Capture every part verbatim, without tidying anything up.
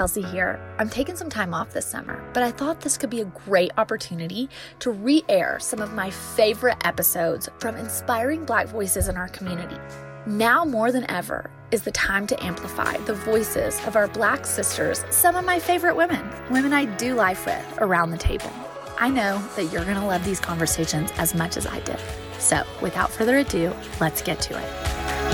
Kelsey here. I'm taking some time off this summer, but I thought this could be a great opportunity to re-air some of my favorite episodes from inspiring Black voices in our community. Now more than ever is the time to amplify the voices of our Black sisters, some of my favorite women, women I do life with around the table. I know that you're going to love these conversations as much as I did. So without further ado, let's get to it.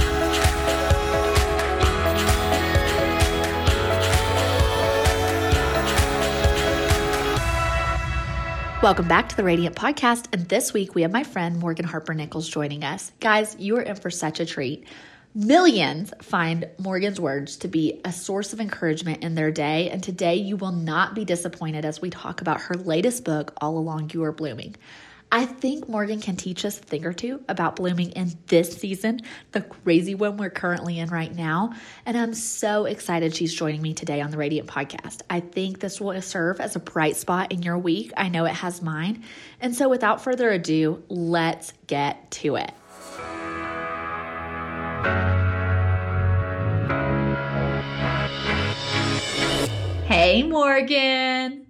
Welcome back to the Radiant Podcast, and this week we have my friend Morgan Harper Nichols joining us. Guys, you are in for such a treat. Millions find Morgan's words to be a source of encouragement in their day, and today you will not be disappointed as we talk about her latest book, All Along You Are Blooming. I think Morgan can teach us a thing or two about blooming in this season, the crazy one we're currently in right now. And I'm so excited she's joining me today on the Radiant Podcast. I think this will serve as a bright spot in your week. I know it has mine. And so without further ado, let's get to it. Hey, Morgan.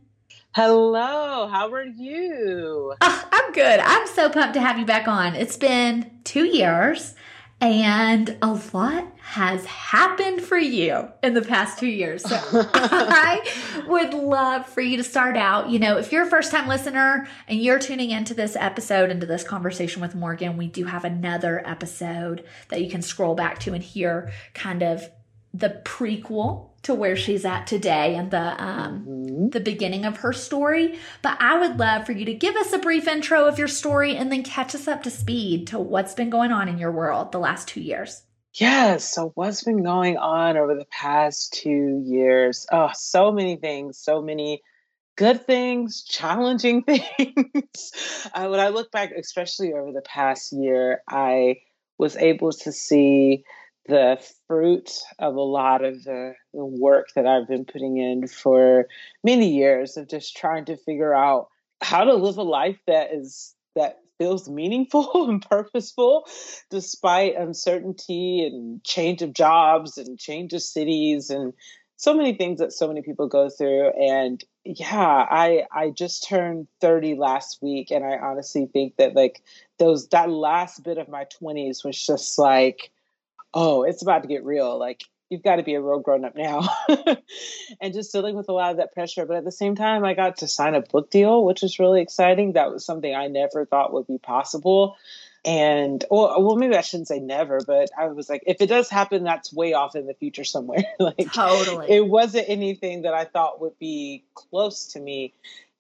Hello, how are you? Oh, I'm good. I'm so pumped to have you back on. It's been two years and a lot has happened for you in the past two years. So I would love for you to start out. You know, if you're a first time listener and you're tuning into this episode, into this conversation with Morgan, we do have another episode that you can scroll back to and hear kind of the prequel to where she's at today and the um, mm-hmm. the beginning of her story. But I would love for you to give us a brief intro of your story and then catch us up to speed to what's been going on in your world the last two years. Yes. So what's been going on over the past two years? Oh, so many things, so many good things, challenging things. uh, when I look back, especially over the past year, I was able to see the fruit of a lot of the, the work that I've been putting in for many years of just trying to figure out how to live a life that is that feels meaningful and purposeful despite uncertainty and change of jobs and change of cities and so many things that so many people go through. And yeah, I I just turned thirty last week, and I honestly think that like those that last bit of my twenties was just like, oh, it's about to get real. Like, you've got to be a real grown up now. And just dealing with a lot of that pressure. But at the same time, I got to sign a book deal, which was really exciting. That was something I never thought would be possible. And, or, well, maybe I shouldn't say never, but I was like, if it does happen, that's way off in the future somewhere. Like, totally. It wasn't anything that I thought would be close to me.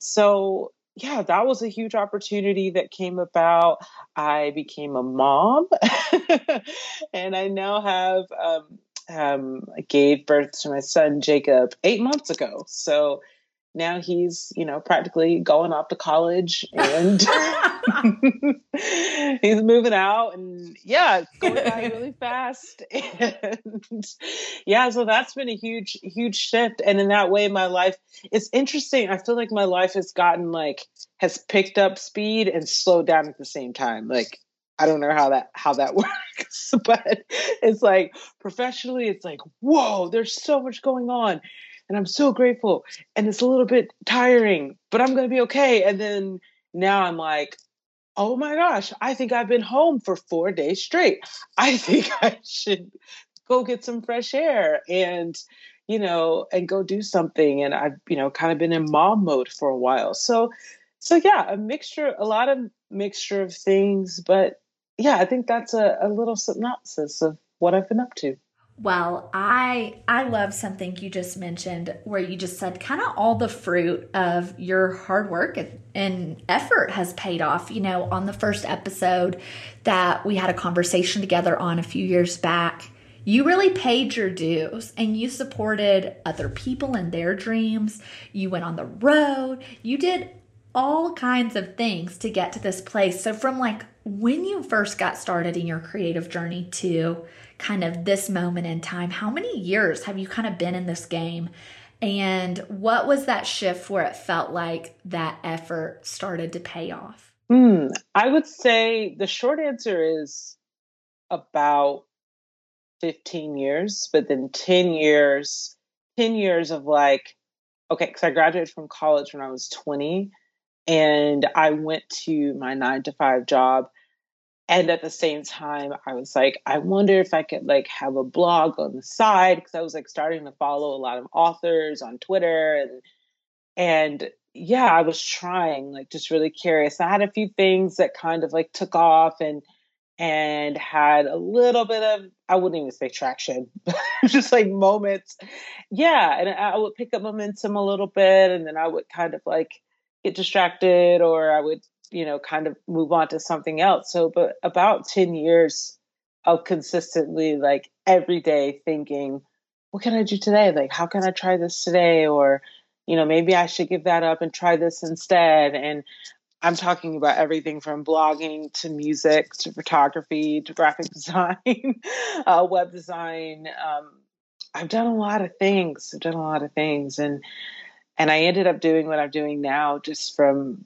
So yeah, that was a huge opportunity that came about. I became a mom and I now have, um, um, I gave birth to my son, Jacob, eight months ago. So now he's, you know, practically going off to college and he's moving out, and yeah, it's going by really fast. And yeah, so that's been a huge, huge shift. And in that way, my life, it's interesting. I feel like my life has gotten like, has picked up speed and slowed down at the same time. Like, I don't know how that, how that works, but it's like professionally, it's like, whoa, there's so much going on. And I'm so grateful. And it's a little bit tiring, but I'm going to be okay. And then now I'm like, oh my gosh, I think I've been home for four days straight. I think I should go get some fresh air and, you know, and go do something. And I've, you know, kind of been in mom mode for a while. So, so yeah, a mixture, a lot of mixture of things. But yeah, I think that's a, a little synopsis of what I've been up to. Well, I I love something you just mentioned where you just said kind of all the fruit of your hard work and, and effort has paid off. You know, on the first episode that we had a conversation together on a few years back, you really paid your dues and you supported other people and their dreams. You went on the road. You did all kinds of things to get to this place. So from like when you first got started in your creative journey to kind of this moment in time, how many years have you kind of been in this game? And what was that shift where it felt like that effort started to pay off? Hmm. I would say the short answer is about fifteen years, but then ten years ten years of like, okay, because I graduated from college when I was twenty, and I went to my nine to five job. And at the same time, I was like, I wonder if I could like have a blog on the side, because I was like starting to follow a lot of authors on Twitter, and and yeah, I was trying, like just really curious. I had a few things that kind of like took off and and had a little bit of, I wouldn't even say traction, but just like moments. Yeah. And I would pick up momentum a little bit, and then I would kind of like get distracted, or I would, you know, kind of move on to something else. So, but about ten years of consistently like every day thinking, what can I do today? Like, how can I try this today? Or, you know, maybe I should give that up and try this instead. And I'm talking about everything from blogging to music to photography to graphic design, uh, web design. Um, I've done a lot of things. I've done a lot of things, and and I ended up doing what I'm doing now just from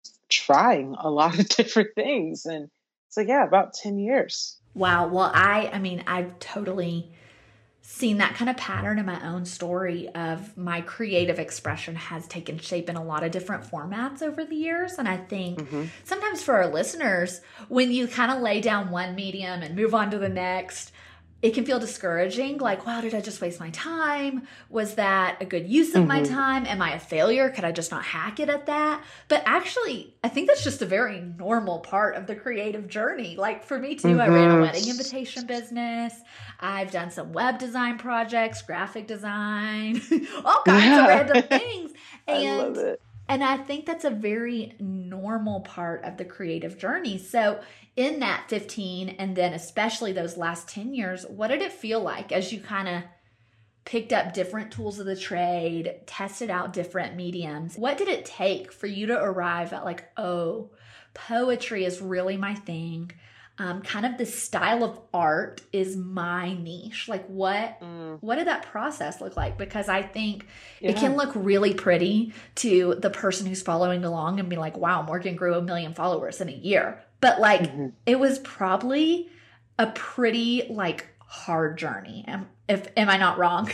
trying a lot of different things. And so, yeah, about ten years. Wow. Well, I, I mean, I've totally seen that kind of pattern in my own story of my creative expression has taken shape in a lot of different formats over the years. And I think Mm-hmm. sometimes for our listeners, when you kind of lay down one medium and move on to the next, it can feel discouraging. Like, wow, did I just waste my time? Was that a good use of my Mm-hmm. time? Am I a failure? Could I just not hack it at that? But actually, I think that's just a very normal part of the creative journey. Like for me too, I ran a wedding Mm-hmm. invitation business. I've done some web design projects, graphic design, all kinds of random things. I love And it. and I think that's a very normal part of the creative journey. So, in that fifteen, and then especially those last ten years, what did it feel like as you kind of picked up different tools of the trade, tested out different mediums? What did it take for you to arrive at, like, oh, poetry is really my thing? Um, kind of the style of art is my niche. Like, what Mm, what did that process look like? Because I think it yeah. can look really pretty to the person who's following along and be like, wow, Morgan grew a million followers in a year. But like, hmm it was probably a pretty like hard journey. Am, if am I not wrong?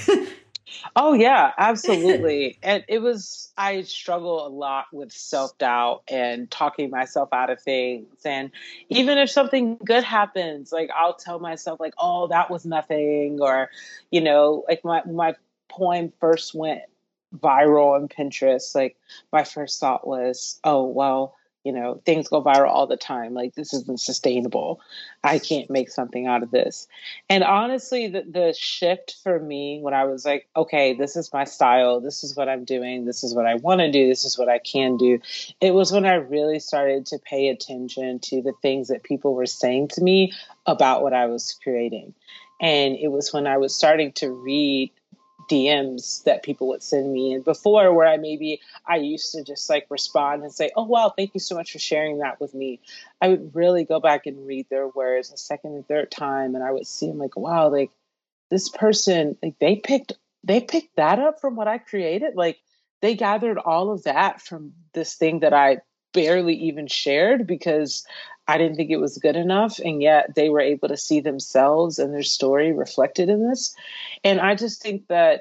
Oh yeah, absolutely. And it was, I struggle a lot with self-doubt and talking myself out of things. And even if something good happens, like I'll tell myself like, oh, that was nothing. Or, you know, like my, my poem first went viral on Pinterest. Like my first thought was, oh, well, you know, things go viral all the time. Like this isn't sustainable. I can't make something out of this. And honestly, the, the shift for me when I was like, okay, this is my style. This is what I'm doing. This is what I want to do. This is what I can do. It was when I really started to pay attention to the things that people were saying to me about what I was creating. And it was when I was starting to read D Ms that people would send me. And before, where I maybe I used to just like respond and say, oh, wow, thank you so much for sharing that with me. I would really go back and read their words a second and third time. And I would see, I'm like, wow, like this person, like they picked, they picked that up from what I created. Like they gathered all of that from this thing that I barely even shared because I didn't think it was good enough. And yet they were able to see themselves and their story reflected in this. And I just think that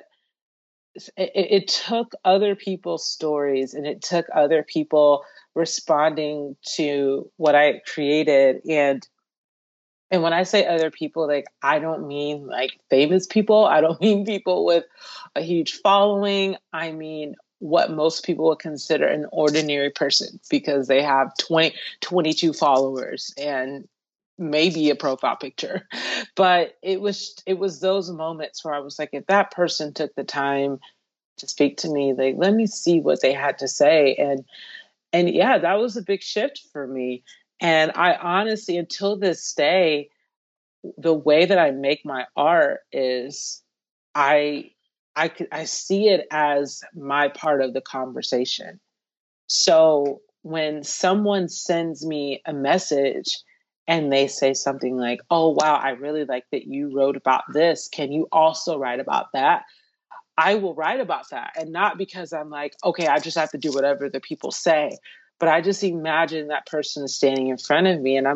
it, it took other people's stories and it took other people responding to what I created. And and when I say other people, like I don't mean like famous people. I don't mean people with a huge following. I mean what most people would consider an ordinary person because they have twenty, twenty-two followers and maybe a profile picture. But it was it was those moments where I was like, if that person took the time to speak to me, like let me see what they had to say. And and yeah, that was a big shift for me. And I honestly, until this day, the way that I make my art is I I could I see it as my part of the conversation. So when someone sends me a message and they say something like, "Oh wow, I really like that you wrote about this. Can you also write about that?" I will write about that. And not because I'm like, okay, I just have to do whatever the people say. But I just imagine that person is standing in front of me and I'm like,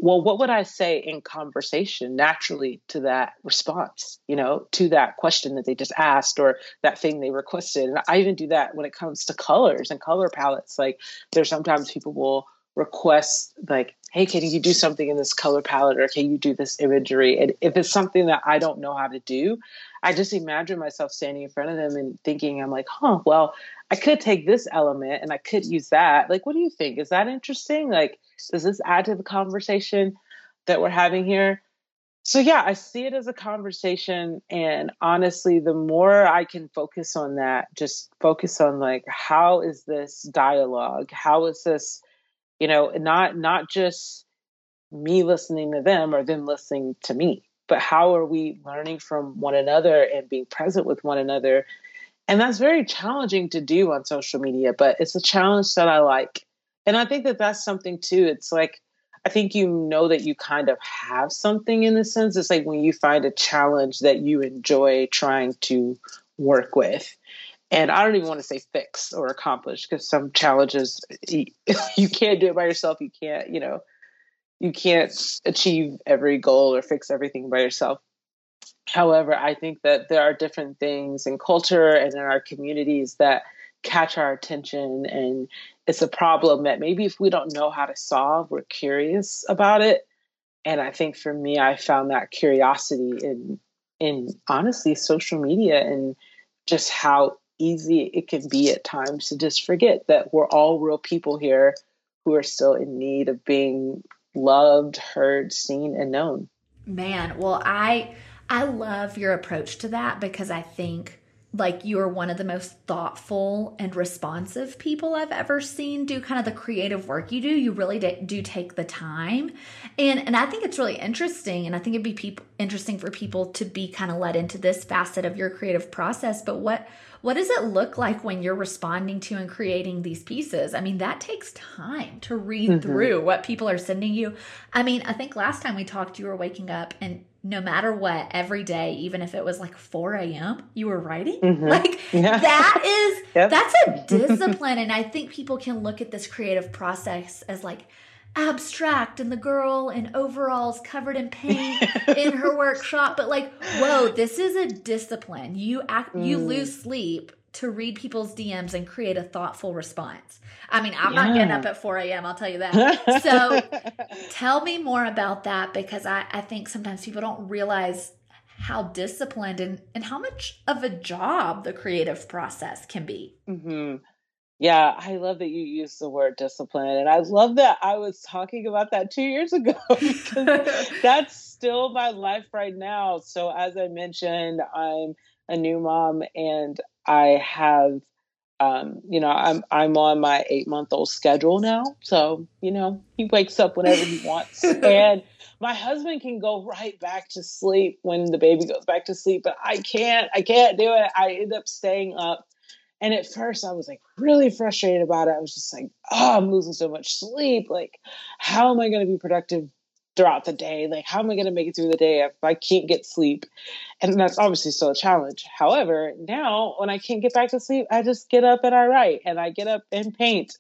well, what would I say in conversation naturally to that response, you know, to that question that they just asked or that thing they requested? And I even do that when it comes to colors and color palettes. Like there's sometimes people will request like, hey, can you do something in this color palette or can you do this imagery? And if it's something that I don't know how to do, I just imagine myself standing in front of them and thinking, I'm like, huh, well, I could take this element and I could use that. Like, what do you think? Is that interesting? Like, does this add to the conversation that we're having here? So yeah, I see it as a conversation. And honestly, the more I can focus on that, just focus on like, how is this dialogue? How is this, you know, not, not just me listening to them or them listening to me, but how are we learning from one another and being present with one another? And that's very challenging to do on social media, but it's a challenge that I like. And I think that that's something too. It's like, I think you know that you kind of have something in the sense. It's like when you find a challenge that you enjoy trying to work with. And I don't even want to say fix or accomplish because some challenges, you, you can't do it by yourself. You can't, you know, you can't achieve every goal or fix everything by yourself. However, I think that there are different things in culture and in our communities that catch our attention. And it's a problem that maybe if we don't know how to solve, we're curious about it. And I think for me, I found that curiosity in, in honestly, social media and just how easy it can be at times to just forget that we're all real people here who are still in need of being loved, heard, seen, and known. Man, well, I I love your approach to that because I think like you are one of the most thoughtful and responsive people I've ever seen do kind of the creative work you do. You really do take the time. And and I think it's really interesting, and I think it'd be people interesting for people to be kind of led into this facet of your creative process. But what what does it look like when you're responding to and creating these pieces? I mean, that takes time to read Mm-hmm. through what people are sending you. I mean, I think last time we talked, you were waking up and no matter what, every day, even if it was like four a.m., you were writing. Mm-hmm. Like Yeah. that is, Yep. that's a discipline. And I think people can look at this creative process as like abstract and the girl in overalls covered in paint in her workshop. But like, whoa, this is a discipline. You act, you Mm. lose sleep to read people's D Ms and create a thoughtful response. I mean, I'm not getting Yeah. up at four a.m., I'll tell you that. So tell me more about that because I, I think sometimes people don't realize how disciplined and, and how much of a job the creative process can be. hmm Yeah, I love that you use the word discipline. And I love that I was talking about that two years ago because that's still my life right now. So as I mentioned, I'm a new mom and I have um, you know, I'm I'm on my eight month old schedule now. So, you know, he wakes up whenever he wants. And my husband can go right back to sleep when the baby goes back to sleep, but I can't, I can't do it. I end up staying up. And at first I was like really frustrated about it. I was just like, oh, I'm losing so much sleep. Like, how am I going to be productive throughout the day? Like, how am I going to make it through the day if I can't get sleep? And that's obviously still a challenge. However, now when I can't get back to sleep, I just get up and I write and I get up and paint.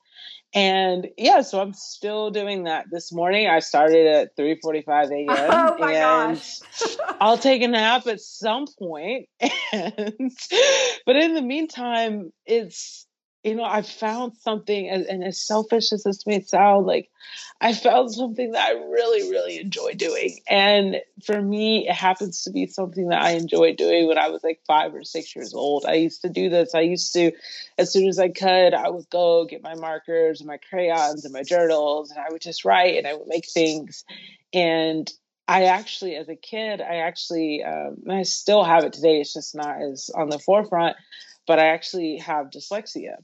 And yeah, so I'm still doing that. This morning I started at three forty-five a.m. Oh my and gosh. I'll take a nap at some point. And but in the meantime, it's you know, I found something and, and as selfish as this may sound, like I found something that I really, really enjoy doing. And for me, it happens to be something that I enjoyed doing when I was like five or six years old. I used to do this. I used to, as soon as I could, I would go get my markers and my crayons and my journals, and I would just write and I would make things. And I actually, as a kid, I actually, um, and I still have it today. It's just not as on the forefront, but I actually have dyslexia.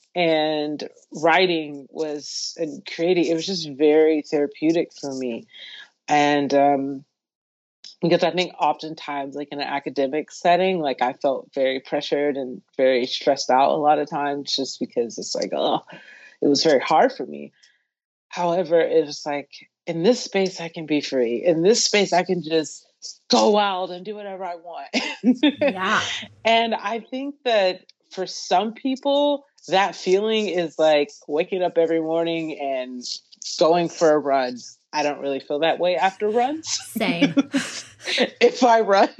And writing was and creating, it was just very therapeutic for me. And um, because I think oftentimes, like in an academic setting, like I felt very pressured and very stressed out a lot of times just because it's like, oh, it was very hard for me. However, it was like in this space, I can be free. In this space, I can just go wild and do whatever I want. Yeah. And I think that for some people, that feeling is like waking up every morning and going for a run I don't really feel that way after runs. Same. If I run,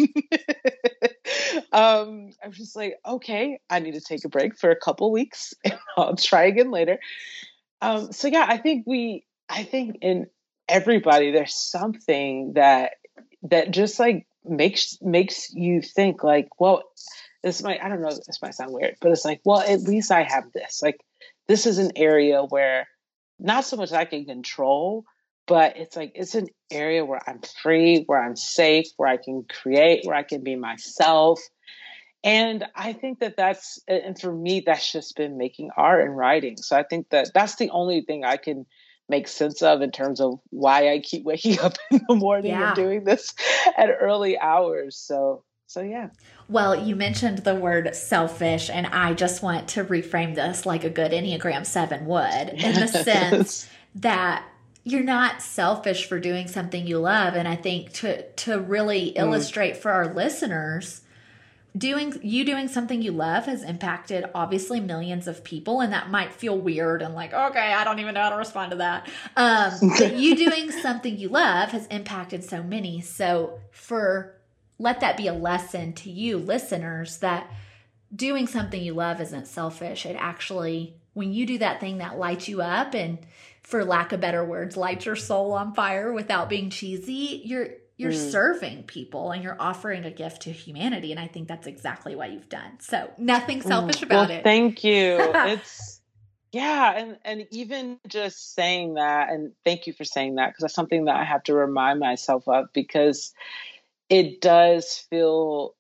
um, I'm just like, okay, I need to take a break for a couple weeks and I'll try again later. Um, so yeah, I think we, I think in everybody, there's something that, that just like makes, makes you think like, well, this might, I don't know, this might sound weird, but it's like, well, at least I have this, like, this is an area where not so much I can control, but it's like, it's an area where I'm free, where I'm safe, where I can create, where I can be myself. And I think that that's, and for me, that's just been making art and writing. So I think that that's the only thing I can make sense of in terms of why I keep waking up in the morning and Yeah. doing this at early hours. So, so yeah. Well, you mentioned the word selfish, and I just want to reframe this like a good Enneagram seven would, in the sense that you're not selfish for doing something you love. And I think to to really Mm. illustrate for our listeners, doing you doing something you love has impacted obviously millions of people, and that might feel weird and like, okay, I don't even know how to respond to that. Um, but you doing something you love has impacted so many. So for let that be a lesson to you listeners that doing something you love isn't selfish. It actually, when you do that thing that lights you up and, for lack of better words, lights your soul on fire without being cheesy, you're you're Mm. serving people and you're offering a gift to humanity. And I think that's exactly what you've done. So nothing selfish Mm. about Well, it. thank you. It's, yeah. And, and even just saying that, and thank you for saying that, because that's something that I have to remind myself of, because it does feel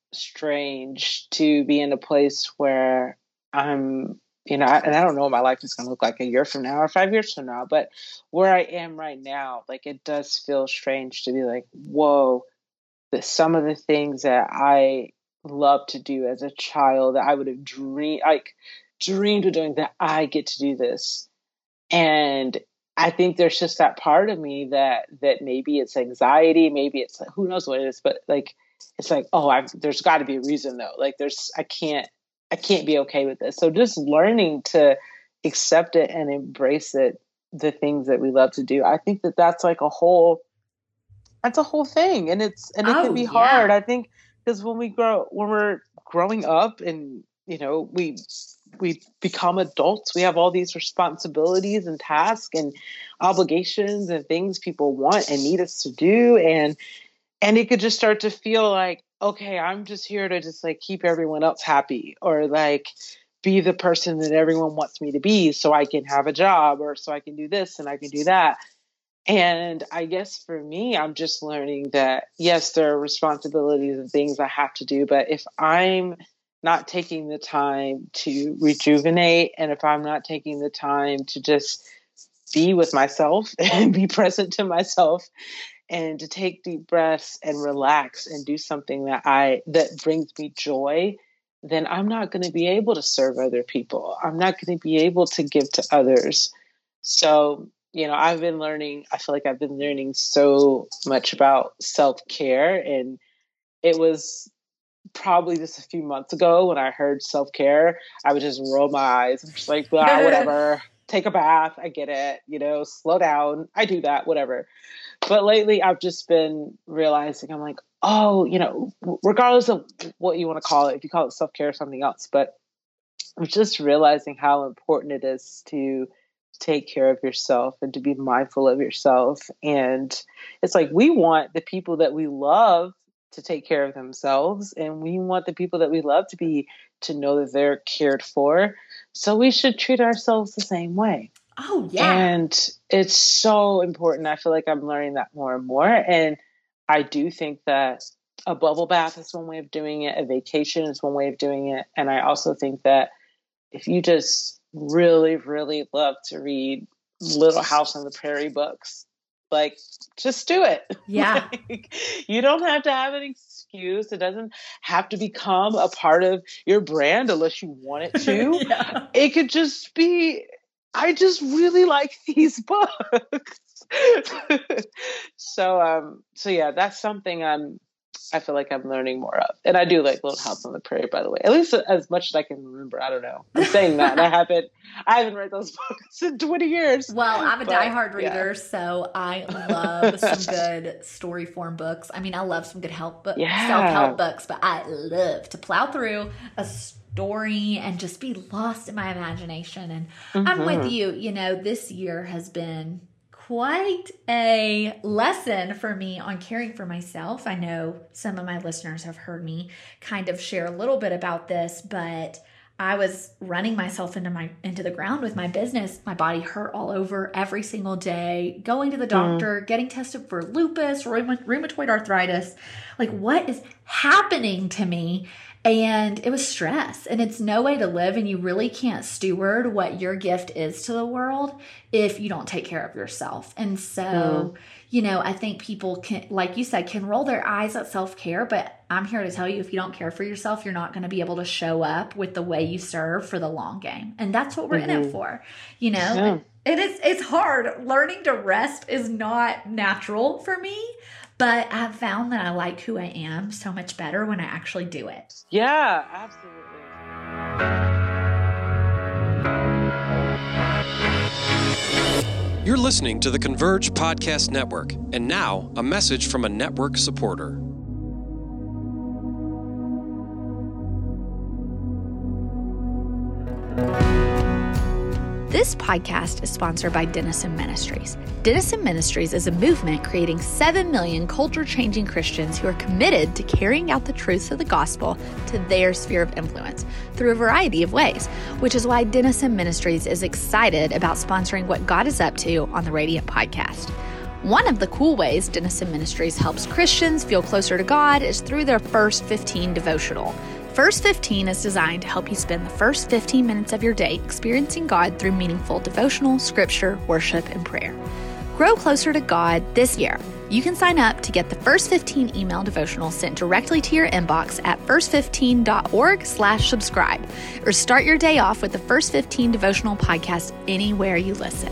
strange to be in a place where I'm, you know, and I don't know what my life is going to look like a year from now or five years from now, but where I am right now, like, it does feel strange to be like, whoa, that some of the things that I loved to do as a child that I would have dreamed, like dreamed of doing, that I get to do this. And I think there's just that part of me that, that maybe it's anxiety, maybe it's who knows what it is, but like, it's like, oh, I've, there's got to be a reason though. Like there's, I can't, I can't be okay with this. So just learning to accept it and embrace it, the things that we love to do. I think that that's like a whole, that's a whole thing. And it's, and it can Oh, be hard. yeah. I think because when we grow, when we're growing up and, you know, we, we become adults, we have all these responsibilities and tasks and obligations and things people want and need us to do. And, and it could just start to feel like, okay, I'm just here to just like keep everyone else happy, or like be the person that everyone wants me to be so I can have a job, or so I can do this and I can do that. And I guess for me, I'm just learning that, yes, there are responsibilities and things I have to do, but if I'm not taking the time to rejuvenate, and if I'm not taking the time to just be with myself and be present to myself, and to take deep breaths and relax and do something that I, that brings me joy, then I'm not going to be able to serve other people. I'm not going to be able to give to others. So, you know, I've been learning, I feel like I've been learning so much about self-care. And it was probably just a few months ago when I heard self-care, I would just roll my eyes and just like, blah, whatever, take a bath. I get it, you know, slow down. I do that, whatever. But lately I've just been realizing, I'm like, oh, you know, regardless of what you want to call it, if you call it self-care or something else, but I'm just realizing how important it is to take care of yourself and to be mindful of yourself. And it's like, we want the people that we love to take care of themselves, and we want the people that we love to be, to know that they're cared for. So we should treat ourselves the same way. Oh, yeah. And it's so important. I feel like I'm learning that more and more. And I do think that a bubble bath is one way of doing it. A vacation is one way of doing it. And I also think that if you just really, really love to read Little House on the Prairie books, like, just do it. Yeah. Like, you don't have to have an excuse. It doesn't have to become a part of your brand unless you want it to. Yeah. It could just be, I just really like these books. so, um, so yeah, that's something I'm, I feel like I'm learning more of. And I do like Little House on the Prairie, by the way, at least as much as I can remember. I don't know. I'm saying that. And I haven't, I haven't read those books in twenty years. Well, I'm a but, diehard reader, yeah. so I love some good story form books. I mean, I love some good help book, Yeah. self-help books, but I love to plow through a story and just be lost in my imagination. And Mm-hmm. I'm with you. You know, this year has been quite a lesson for me on caring for myself. I know some of my listeners have heard me kind of share a little bit about this, but I was running myself into my into the ground with my business. My body hurt all over every single day, going to the doctor, mm. getting tested for lupus, rheumatoid arthritis. Like, what is happening to me? And it was stress, and it's no way to live, and you really can't steward what your gift is to the world if you don't take care of yourself. And so, mm. you know, I think people can, like you said, can roll their eyes at self-care, but I'm here to tell you, if you don't care for yourself, you're not going to be able to show up with the way you serve for the long game. And that's what we're mm-hmm. in it for. You know, yeah. it is, it's hard. Learning to rest is not natural for me. But I've found that I like who I am so much better when I actually do it. Yeah, absolutely. You're listening to the Converge Podcast Network. And now, a message from a network supporter. This podcast is sponsored by Denison Ministries. Denison Ministries is a movement creating seven million culture-changing Christians who are committed to carrying out the truths of the gospel to their sphere of influence through a variety of ways, which is why Denison Ministries is excited about sponsoring What God Is Up To on the Radiant Podcast. One of the cool ways Denison Ministries helps Christians feel closer to God is through their First fifteen devotional. First fifteen is designed to help you spend the first fifteen minutes of your day experiencing God through meaningful devotional, scripture, worship, and prayer. Grow closer to God this year. You can sign up to get the First fifteen email devotional sent directly to your inbox at first fifteen dot org slash subscribe, or start your day off with the First fifteen devotional podcast anywhere you listen.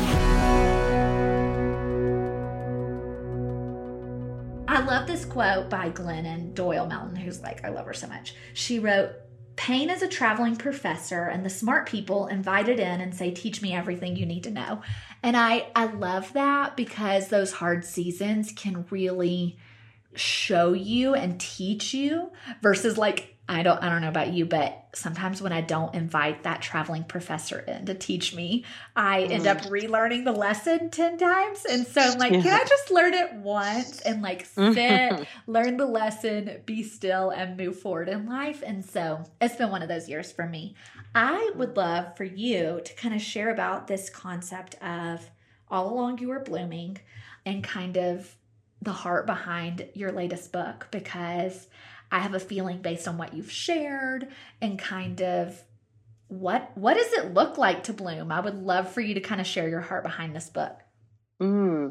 I love this quote by Glennon Doyle Melton, who's like, I love her so much. She wrote, "Pain is a traveling professor, and the smart people invite it in and say, teach me everything you need to know." And I, I love that, because those hard seasons can really show you and teach you versus like, I don't I don't know about you, but sometimes when I don't invite that traveling professor in to teach me, I mm. end up relearning the lesson ten times. And so I'm like, yeah. can I just learn it once and like sit, learn the lesson, be still, and move forward in life? And so it's been one of those years for me. I would love for you to kind of share about this concept of All Along You Were Blooming and kind of the heart behind your latest book, because I have a feeling based on what you've shared and kind of what what does it look like to bloom? I would love for you to kind of share your heart behind this book. Mm.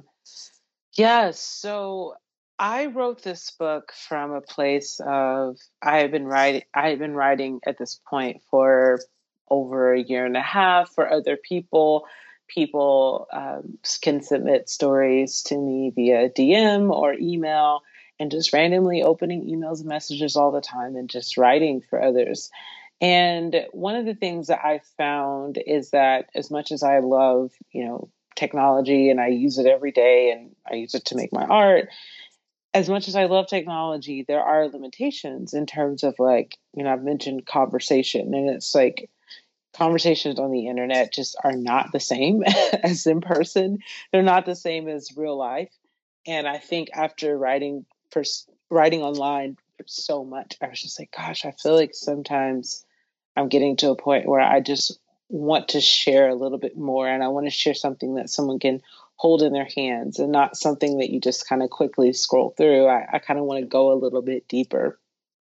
Yes. So I wrote this book from a place of I have been writing I have been writing at this point for over a year and a half for other people. People um, can submit stories to me via D M or email, and just randomly opening emails and messages all the time and just writing for others. And one of the things that I found is that as much as I love, you know, technology and I use it every day and I use it to make my art, as much as I love technology, there are limitations in terms of like, you know, I've mentioned conversation, and it's like conversations on the internet just are not the same as in person. They're not the same as real life. And I think after writing for writing online for so much, I was just like, gosh, I feel like sometimes I'm getting to a point where I just want to share a little bit more, and I want to share something that someone can hold in their hands and not something that you just kind of quickly scroll through. I, I kind of want to go a little bit deeper.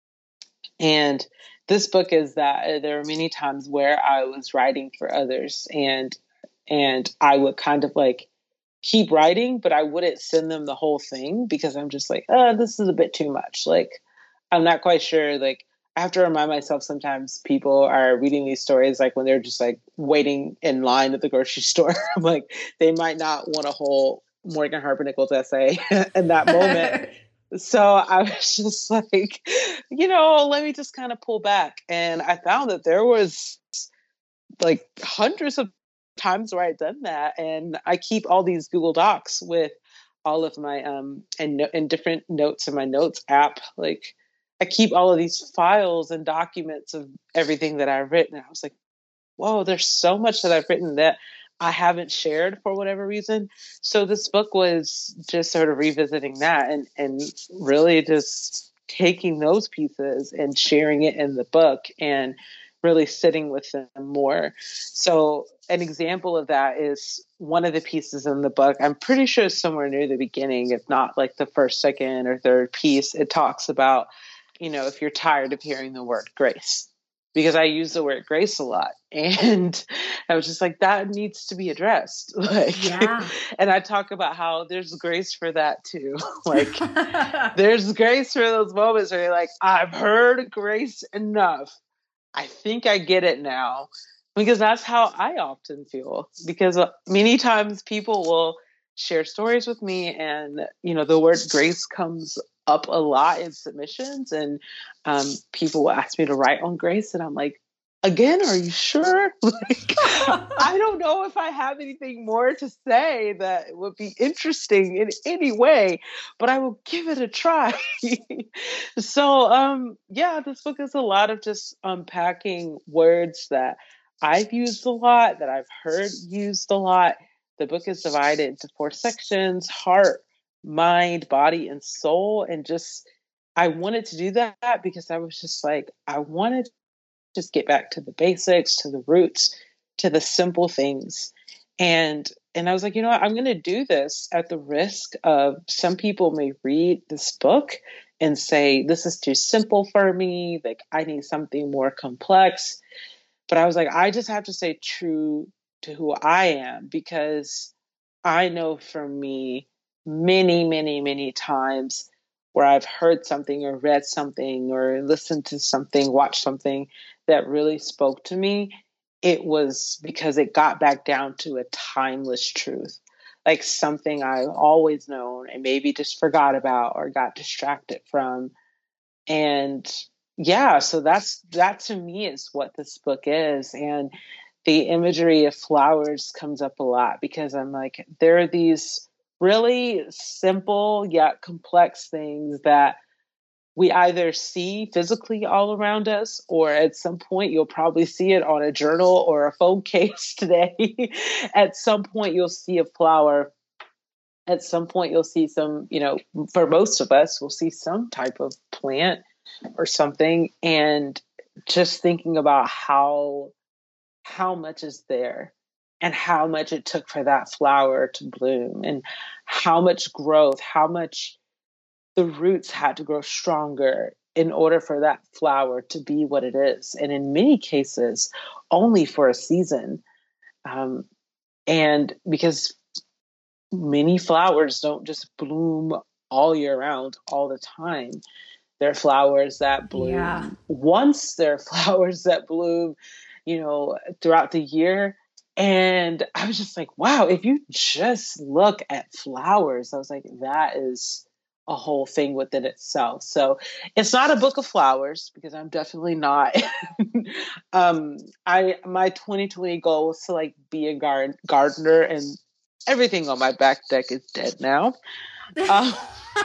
And this book is that. There are many times where I was writing for others, and and I would kind of like keep writing, but I wouldn't send them the whole thing because I'm just like, oh, this is a bit too much. Like, I'm not quite sure. Like, I have to remind myself sometimes people are reading these stories like when they're just like waiting in line at the grocery store. I'm like, they might not want a whole Morgan Harper Nichols essay in that moment. So I was just like, you know, let me just kind of pull back. And I found that there was like hundreds of times where I'd done that. And I keep all these Google Docs with all of my, um, and, no- and different notes in my notes app. Like I keep all of these files and documents of everything that I've written. And I was like, whoa, there's so much that I've written that I haven't shared for whatever reason. So this book was just sort of revisiting that and, and really just taking those pieces and sharing it in the book and really sitting with them more. So an example of that is one of the pieces in the book. I'm pretty sure it's somewhere near the beginning, if not like the first, second, or third piece. It talks about, you know, if you're tired of hearing the word grace, because I use the word grace a lot. And I was just like, that needs to be addressed. Like, Yeah. and I talk about how there's grace for that too. Like there's grace for those moments where you're like, I've heard grace enough. I think I get it now, because that's how I often feel, because many times people will share stories with me and, you know, the word grace comes up a lot in submissions, and um, people will ask me to write on grace. And I'm like, again, are you sure? Like, I don't know if I have anything more to say that would be interesting in any way, but I will give it a try. So, um, yeah, this book is a lot of just unpacking words that I've used a lot, that I've heard used a lot. The book is divided into four sections: heart, mind, body, and soul. And just, I wanted to do that because I was just like, I wanted to just get back to the basics, to the roots, to the simple things. And and I was like, you know what, I'm going to do this at the risk of some people may read this book and say, this is too simple for me. Like, I need something more complex. But I was like, I just have to stay true to who I am, because I know for me, many, many, many times where I've heard something or read something or listened to something, watched something that really spoke to me, it was because it got back down to a timeless truth, like something I've always known and maybe just forgot about or got distracted from. And yeah, so that's, that to me is what this book is. And the imagery of flowers comes up a lot because I'm like, there are these really simple yet complex things that we either see physically all around us, or at some point you'll probably see it on a journal or a phone case today. At some point you'll see a flower. At some point you'll see some, you know, for most of us, we'll see some type of plant or something. And just thinking about how how much is there and how much it took for that flower to bloom, and how much growth, how much the roots had to grow stronger in order for that flower to be what it is. And in many cases, only for a season. Um, and because many flowers don't just bloom all year round, all the time. There are flowers that bloom Yeah. once, there are flowers that bloom, you know, throughout the year. And I was just like, wow, if you just look at flowers, I was like, that is a whole thing within itself. So it's not a book of flowers, because I'm definitely not. um, I my twenty twenty goal was to like be a gar- gardener, and everything on my back deck is dead now. Um,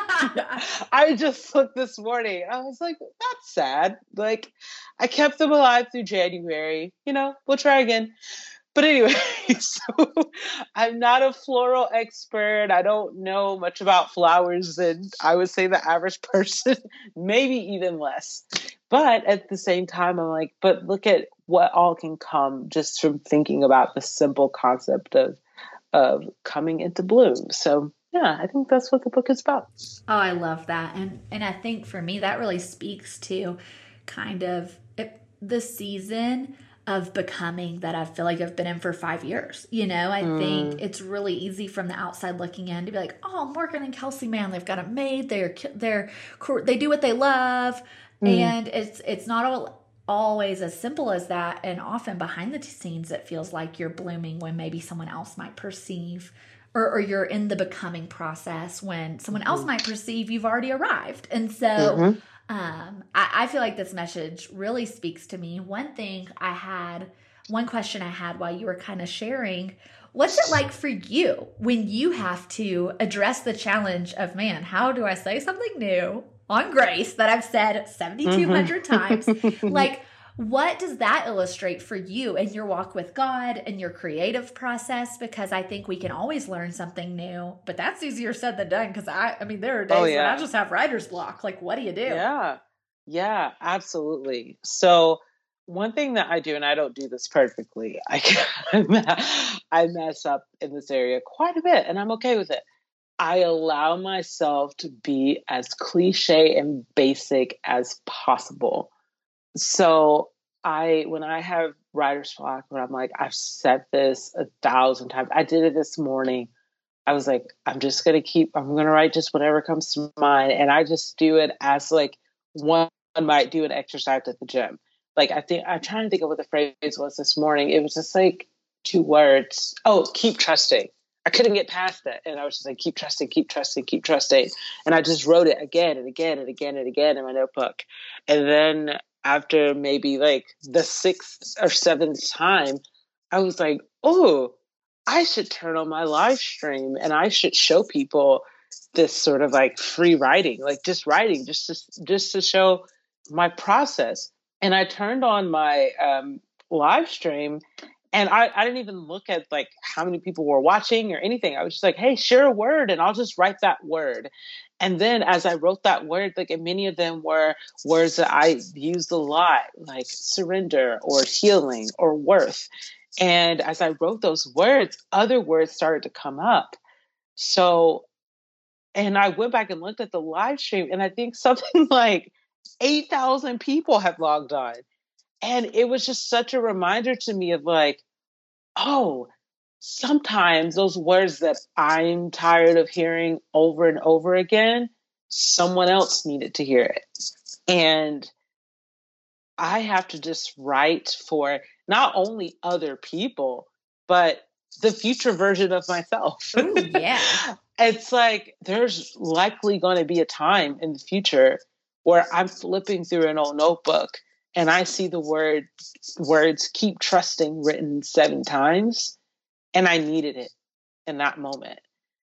I just looked this morning. I was like, that's sad. Like, I kept them alive through January. You know, we'll try again. But anyway, so I'm not a floral expert. I don't know much about flowers than I would say the average person, maybe even less. But at the same time, I'm like, but look at what all can come just from thinking about the simple concept of of coming into bloom. So yeah, I think that's what the book is about. Oh, I love that. And and I think for me that really speaks to kind of it, the season of becoming that I feel like I've been in for five years. You know, I Mm. think it's really easy from the outside looking in to be like, "Oh, Morgan and Kelsey, man, they've got it made. They're they're they do what they love." Mm. And it's it's not all always as simple as that, and often behind the scenes it feels like you're blooming when maybe someone else might perceive or, or you're in the becoming process when someone else Mhm. might perceive you've already arrived. And so Mhm. um, I, I feel like this message really speaks to me. One thing I had, one question I had while you were kind of sharing, what's it like for you when you have to address the challenge of, man, how do I say something new on grace that I've said seventy-two hundred times? Mhm. Like, what does that illustrate for you in your walk with God and your creative process? Because I think we can always learn something new, but that's easier said than done. Because I, I mean, there are Oh days when I yeah. just have writer's block. Like, what do you do? Yeah. Yeah, absolutely. So one thing that I do, and I don't do this perfectly, I I mess up in this area quite a bit, and I'm okay with it. I allow myself to be as cliche and basic as possible. So I, when I have writer's block, when I'm like, I've said this a thousand times. I did it this morning. I was like, I'm just gonna keep. I'm gonna write just whatever comes to mind, and I just do it as like one might do an exercise at the gym. Like I think I'm trying to think of what the phrase was this morning. It was just like two words. Oh, keep trusting. I couldn't get past it, and I was just like, keep trusting, keep trusting, keep trusting, and I just wrote it again and again and again and again in my notebook, and then after maybe like the sixth or seventh time, I was like, oh, I should turn on my live stream and I should show people this sort of like free writing, like just writing, just to, just to show my process. And I turned on my um, live stream, and I, I didn't even look at like how many people were watching or anything. I was just like, hey, share a word, and I'll just write that word. And then as I wrote that word, like, and many of them were words that I used a lot, like surrender or healing or worth. And as I wrote those words, other words started to come up. So, and I went back and looked at the live stream, and I think something like eight thousand people have logged on. And it was just such a reminder to me of like, oh, sometimes those words that I'm tired of hearing over and over again, someone else needed to hear it. And I have to just write for not only other people, but the future version of myself. Oh, yeah. It's like there's likely going to be a time in the future where I'm flipping through an old notebook and I see the word words keep trusting written seven times, and I needed it in that moment.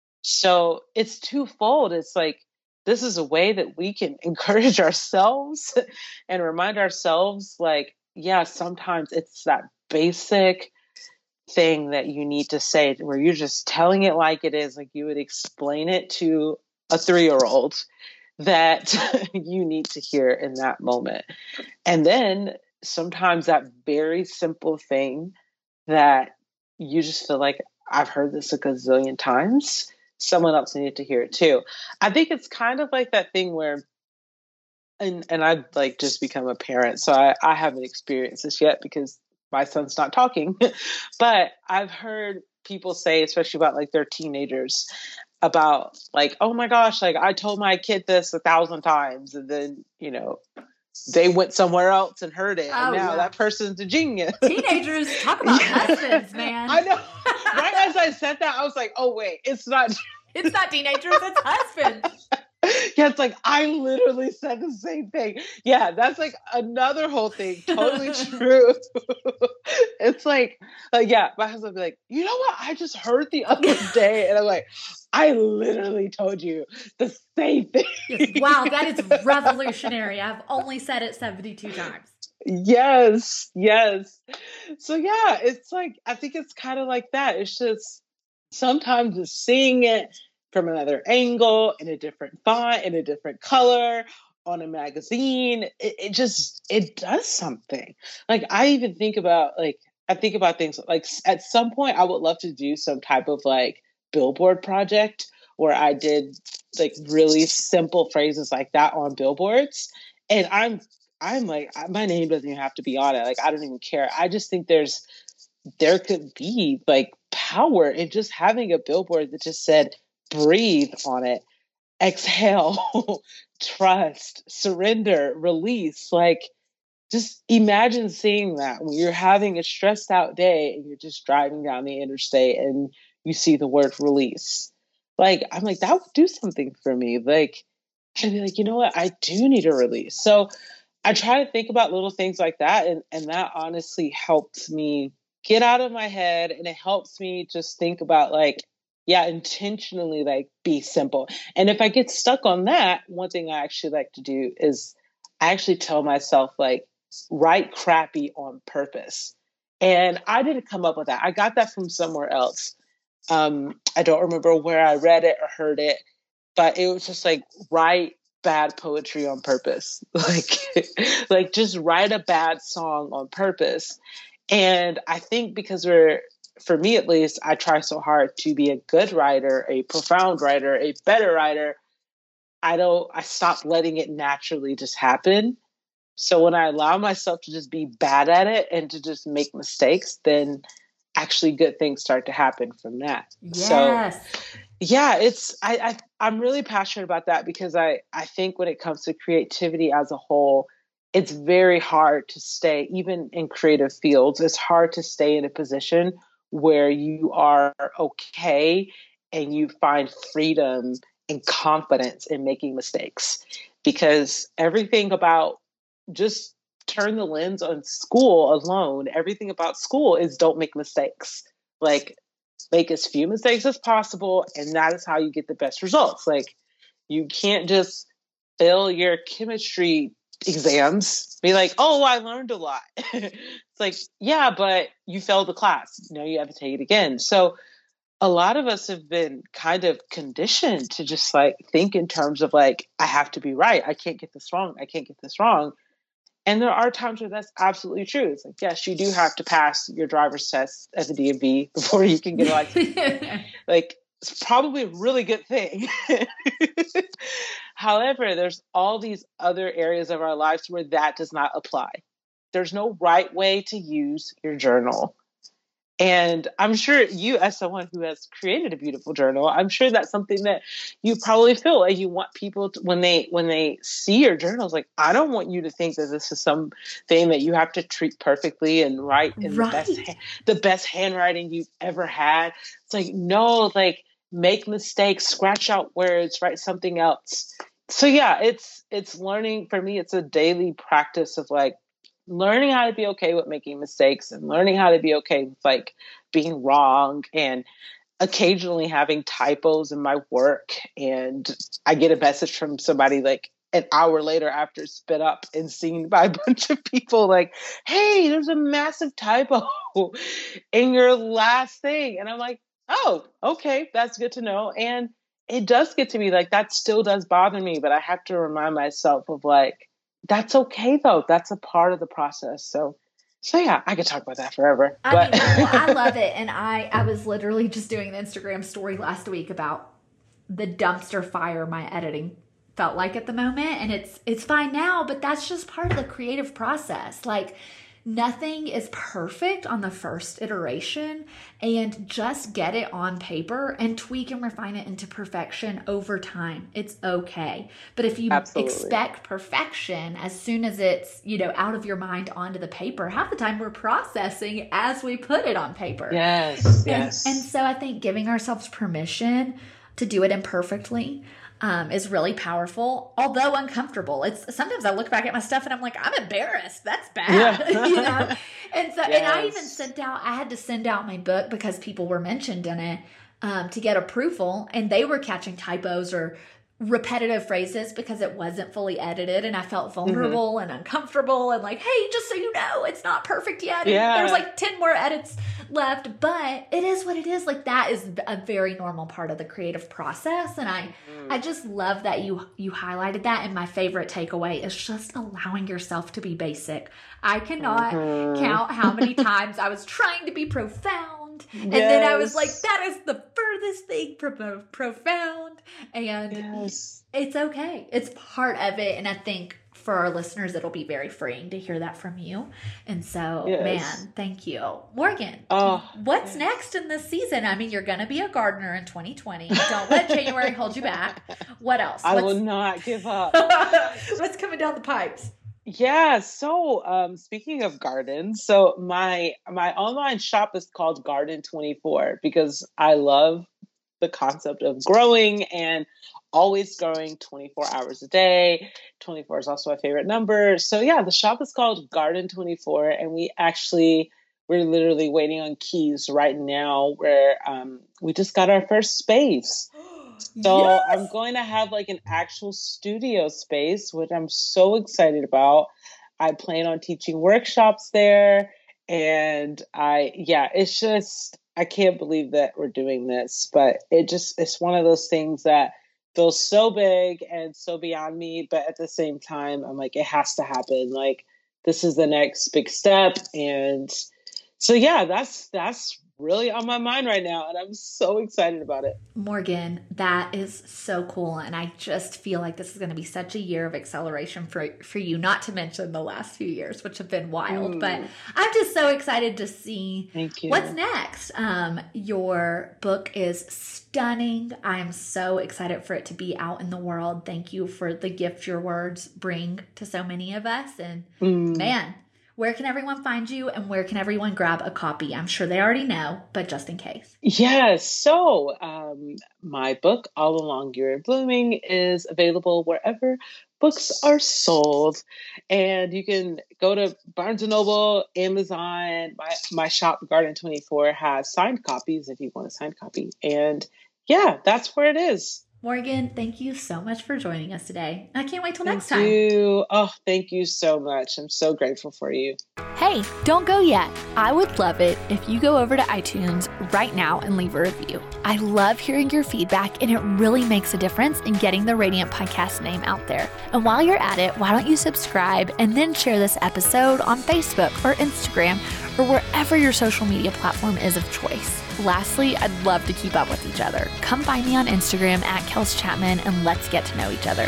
So it's twofold. It's like this is a way that we can encourage ourselves and remind ourselves, like, yeah, sometimes it's that basic thing that you need to say where you're just telling it like it is, like you would explain it to a three-year-old, that you need to hear in that moment. And then sometimes that very simple thing that you just feel like, I've heard this a gazillion times, someone else needed to hear it too. I think it's kind of like that thing where, and and I've like just become a parent, so I, I haven't experienced this yet because my son's not talking, but I've heard people say, especially about like their teenagers, about like, oh my gosh, like I told my kid this a thousand times, and then, you know, they went somewhere else and heard it, and Oh, now yeah. that person's a genius. Teenagers, talk about Yeah. husbands, man. I know. Right as I said that, I was like, oh wait, it's not. It's not teenagers, it's husbands. Yeah, it's like I literally said the same thing. Yeah, that's like another whole thing. Totally true. It's like, like, yeah, my husband would be like, you know what I just heard the other day? And I'm like, I literally told you the same thing. Yes. Wow, that is revolutionary. I've only said it seventy-two times. Yes, yes. So yeah, it's like, I think it's kind of like that. It's just sometimes just seeing it from another angle, in a different font, in a different color, on a magazine, it, it just, it does something. Like I even think about like, I think about things like at some point I would love to do some type of like billboard project where I did like really simple phrases like that on billboards. And I'm, I'm like, my name doesn't even have to be on it. Like, I don't even care. I just think there's, there could be like power in just having a billboard that just said, breathe on it, exhale, trust, surrender, release. Like, just imagine seeing that when you're having a stressed out day and you're just driving down the interstate and you see the word release. Like, I'm like, that would do something for me. Like, I'd be like, you know what? I do need a release. So I try to think about little things like that. And, and that honestly helps me get out of my head. And it helps me just think about like, yeah, intentionally like be simple. And if I get stuck on that, one thing I actually like to do is I actually tell myself like, write crappy on purpose. And I didn't come up with that. I got that from somewhere else. Um, I don't remember where I read it or heard it, but it was just like, write bad poetry on purpose. Like, like just write a bad song on purpose. And I think because we're, for me at least, I try so hard to be a good writer, a profound writer, a better writer. I don't, I stopped letting it naturally just happen. So when I allow myself to just be bad at it and to just make mistakes, then actually good things start to happen from that. Yes. So yeah, it's, I, I, I'm really passionate about that because I, I think when it comes to creativity as a whole, it's very hard to stay, even in creative fields, it's hard to stay in a position where you are okay and you find freedom and confidence in making mistakes. Because everything about, just turn the lens on school alone, everything about school is don't make mistakes. Like, make as few mistakes as possible, and that is how you get the best results. Like, you can't just fail your chemistry exams, be like, oh, I learned a lot. It's like, yeah, but you failed the class. Now you have to take it again. So a lot of us have been kind of conditioned to just like think in terms of like, I have to be right. I can't get this wrong. I can't get this wrong. And there are times where that's absolutely true. It's like, yes, you do have to pass your driver's test at the D M V before you can get a license. Like, it's probably a really good thing. However, there's all these other areas of our lives where that does not apply. There's no right way to use your journal. And I'm sure you, as someone who has created a beautiful journal, I'm sure that's something that you probably feel like you want people to, when they when they see your journals, like, I don't want you to think that this is something that you have to treat perfectly and write in Right. the best the best handwriting you've ever had. It's like, no, like, make mistakes, scratch out words, write something else. So yeah, it's it's learning. For me, it's a daily practice of like learning how to be okay with making mistakes and learning how to be okay with like being wrong and occasionally having typos in my work. And I get a message from somebody like an hour later after it's spit up and seen by a bunch of people like, hey, there's a massive typo in your last thing. And I'm like, oh, okay, that's good to know. And it does get to be like, that still does bother me, but I have to remind myself of like, that's okay though. That's a part of the process. So, so yeah, I could talk about that forever. I but mean, well, I love it. And I, I was literally just doing an Instagram story last week about the dumpster fire my editing felt like at the moment. And it's, it's fine now, but that's just part of the creative process. Like, nothing is perfect on the first iteration, and just get it on paper and tweak and refine it into perfection over time. It's okay. But if you Absolutely. expect perfection as soon as it's, you know, out of your mind onto the paper, half the time we're processing as we put it on paper. Yes, yes. And, and so I think giving ourselves permission to do it imperfectly Um, is really powerful, although uncomfortable. It's sometimes I look back at my stuff and I'm like, I'm embarrassed. That's bad. Yeah. You know? And so, Yes. and I even sent out, I had to send out my book because people were mentioned in it, um, to get approval, and they were catching typos or repetitive phrases because it wasn't fully edited, and I felt vulnerable mm-hmm. and uncomfortable and like, hey, just so you know, it's not perfect yet. And yeah. there's like ten more edits left, but it is what it is. Like, that is a very normal part of the creative process. And I, mm-hmm. I just love that you, you highlighted that. And my favorite takeaway is just allowing yourself to be basic. I cannot mm-hmm. count how many times I was trying to be profound. And yes. then I was like, that is the furthest thing from profound. And yes. it's okay. It's part of it. And I think for our listeners, it'll be very freeing to hear that from you. And so, yes. man, thank you. Morgan, oh, what's yes. next in this season? I mean, you're going to be a gardener in twenty twenty. Don't let January hold you back. What else? I what's, will not give up. What's coming down the pipes? Yeah. So, um, speaking of gardens, so my my online shop is called Garden twenty-four because I love the concept of growing and always growing twenty-four hours a day. twenty-four is also my favorite number. So yeah, the shop is called Garden twenty-four, and we actually we're literally waiting on keys right now. Where um, we just got our first space. So Yes! I'm going to have like an actual studio space, which I'm so excited about. I plan on teaching workshops there. And I, yeah, it's just, I can't believe that we're doing this, but it just, it's one of those things that feels so big and so beyond me. But at the same time, I'm like, it has to happen. Like, this is the next big step. And so, yeah, that's, that's really on my mind right now, and I'm so excited about it. Morgan, that is so cool, and I just feel like this is going to be such a year of acceleration for for you, not to mention the last few years, which have been wild. Mm. But I'm just so excited to see Thank you. What's next. Um, your book is stunning. I am so excited for it to be out in the world. Thank you for the gift your words bring to so many of us, and mm. man, where can everyone find you and where can everyone grab a copy? I'm sure they already know, but just in case. Yes. So um, my book, All Along You're Blooming, is available wherever books are sold. And you can go to Barnes and Noble, Amazon. My, my shop, Garden twenty-four, has signed copies if you want a signed copy. And yeah, that's where it is. Morgan, thank you so much for joining us today. I can't wait till thank next time. Thank you. Oh, thank you so much. I'm so grateful for you. Hey, don't go yet. I would love it if you go over to iTunes right now and leave a review. I love hearing your feedback, and it really makes a difference in getting the Radiant Podcast name out there. And while you're at it, why don't you subscribe and then share this episode on Facebook or Instagram or wherever your social media platform is of choice. Lastly, I'd love to keep up with each other. Come find me on Instagram at Kels Chapman and let's get to know each other.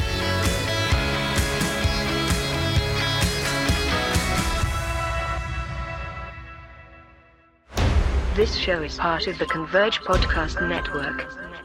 This show is part of the Converge Podcast Network.